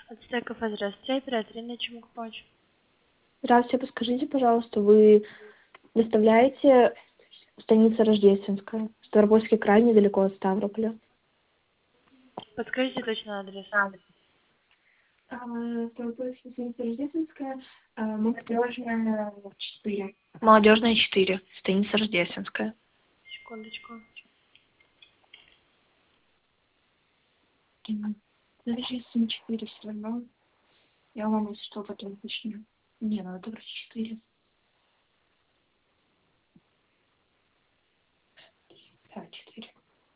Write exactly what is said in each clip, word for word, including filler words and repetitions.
Ацтеков, здравствуйте, оператор, на чем могу помочь? Здравствуйте, подскажите, пожалуйста, вы доставляете станица Рождественская, Ставропольский край, недалеко от Ставрополя? Подскажите точно адрес. А, Ставропольская станица Рождественская, а, молодежная четыре. Молодежная четыре, станица Рождественская. Секундочку. Рождественская четыре все равно. Я вам если что потом уточню. Не, надо только четыре. Да, четыре.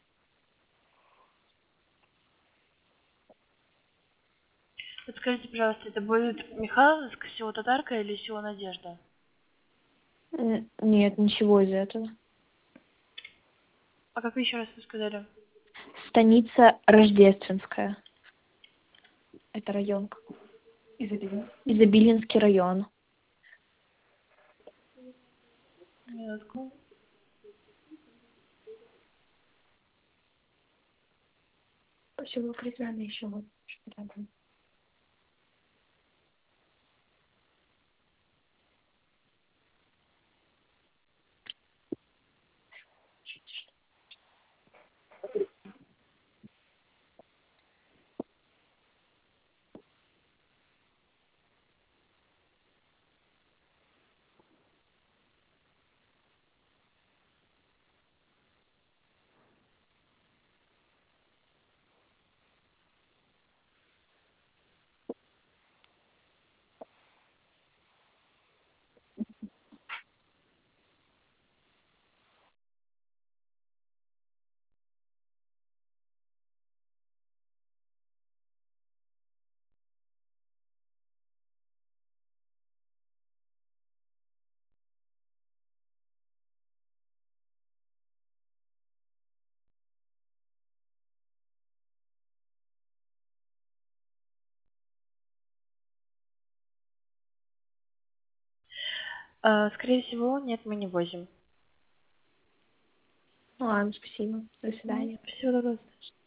Подскажите, пожалуйста, это будет Михайловск, село Татарка или село Надежда? Н- Нет, ничего из этого. А как вы еще раз вы сказали? Станица Рождественская. Это район. Изобилинский. Изобилинский район. Минутку. Поселок Рязани еще вот рядом. А, скорее всего, нет, мы не возим. Ну ладно, спасибо. До Мгм. свидания. Всего доброго.